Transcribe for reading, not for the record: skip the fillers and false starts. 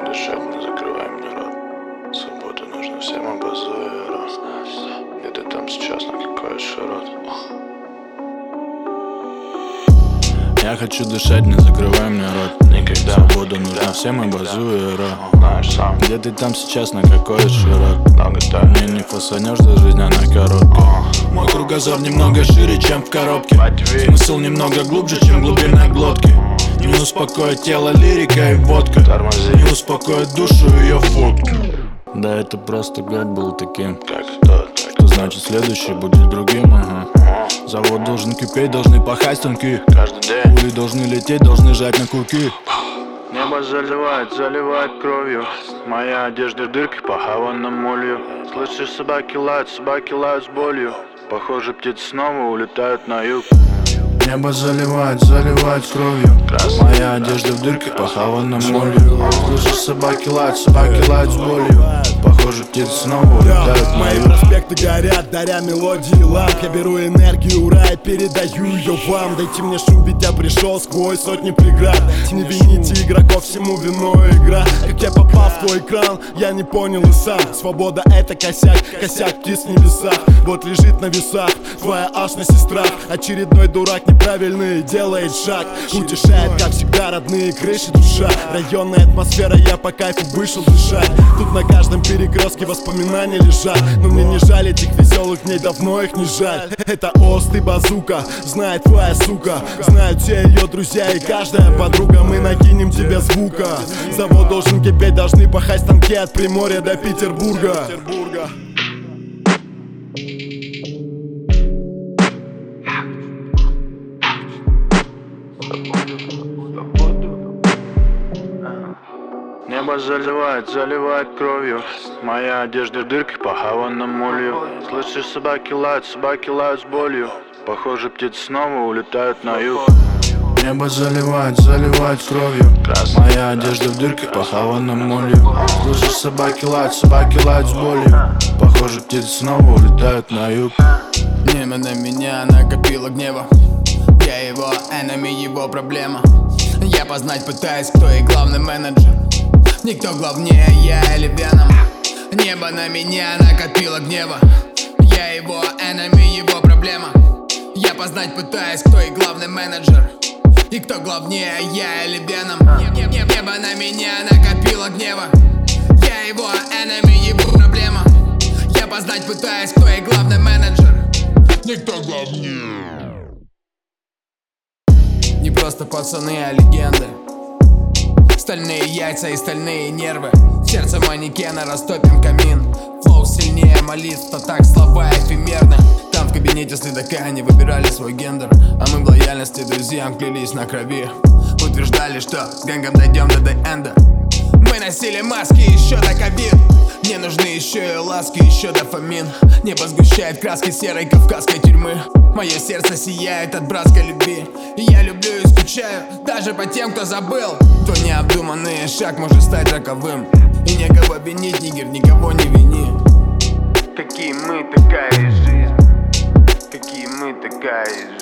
дышать, не закрывай мне рот. Свободу нужно всем, образуя рост. Где ты там сейчас, на какой широт? Я хочу дышать, не закрывай мне рот. Никогда. Свободу нужна всем, образуя рот. Где ты там сейчас, на какой широт? Мне не фасанешь, за жизнь она короткая. Мой кругозор немного шире, чем в коробке. Смысл немного глубже, чем глубина глотки. Не успокоит тело лирика и водка. Не успокоит душу ее фотки. Да это просто год был таким. Как тот, что значит следующий будет другим, ага. Завод должен кипеть, должны пахать станки. Каждый день пули должны лететь, должны жать на курки. Небо заливает кровью. Моя одежда в дырке, похавана молью. Слышишь, собаки лают с болью. Похоже, птицы снова улетают на юг. Небо заливает кровью. Моя одежда в дырке, похавана молью. Слышишь, собаки лают с болью. Похоже, птицы снова улетают на юг. Мои проспекты горят, даря мелодии ламп. Я беру энергию рая, передаю ее вам. Дайте мне шум, ведь я пришел сквозь сотни преград. Не вините игроков, всему вино игра. Как я попал в твой экран, я не понял и сам. Свобода это косяк птиц в небесах. Вот лежит на весах твоя аж на сестрах. Очередной дурак неправильный делает шаг. Утешает, как всегда, родные крыши душа. Районная атмосфера, я по кайфу вышел дышать. Тут на каждом перекрестке воспоминания лежат. Но мне не жаль этих веселых дней, давно их не жаль. Это Ост и Базука, знает твоя сука. Знают все ее друзья и каждая подруга. Мы накинем тебе звука. Завод должен кипеть, должны пахать станки от Приморья до Петербурга. Небо заливает кровью. Моя одежда в дырке, похавана молью. Слышишь, собаки лают с болью. Похоже, птицы снова улетают на юг. Небо заливает кровью. Моя одежда в дырке, похавана молью. Слышишь, собаки лают с болью. Похоже, птицы снова улетают на юг. Небо на меня накопило гнева. Я его enemy, его проблема. Я познать пытаюсь, кто и главный менеджер. Никто главнее, я или Веном. Небо на меня накопило гнева. Я его enemy, его проблема. Я познать пытаюсь, кто и главный менеджер. И кто главнее, я или Веном. Небо на меня накопило гнева. Я его enemy, его проблема. Я познать пытаюсь, кто и главный менеджер. Никто главнее. Не просто пацаны, а легенды. Стальные яйца и стальные нервы. Сердце манекена, растопим камин. Флоу сильнее молитв, то так слова эфемерны. Там в кабинете следака они выбирали свой гендер. А мы в лояльности друзьям клялись на крови. Утверждали, что с гэнгом дойдем до the-энда. Мы носили маски еще до ковид. Мне нужны еще и ласки, еще дофамин. Небо сгущает краски серой кавказской тюрьмы. Мое сердце сияет от братской любви. И я люблю и скучаю даже по тем, кто забыл. Твой необдуманный шаг может стать роковым. И никого винить, нигер, никого не вини. Какие мы, такая и жизнь. Какие мы, такая и жизнь.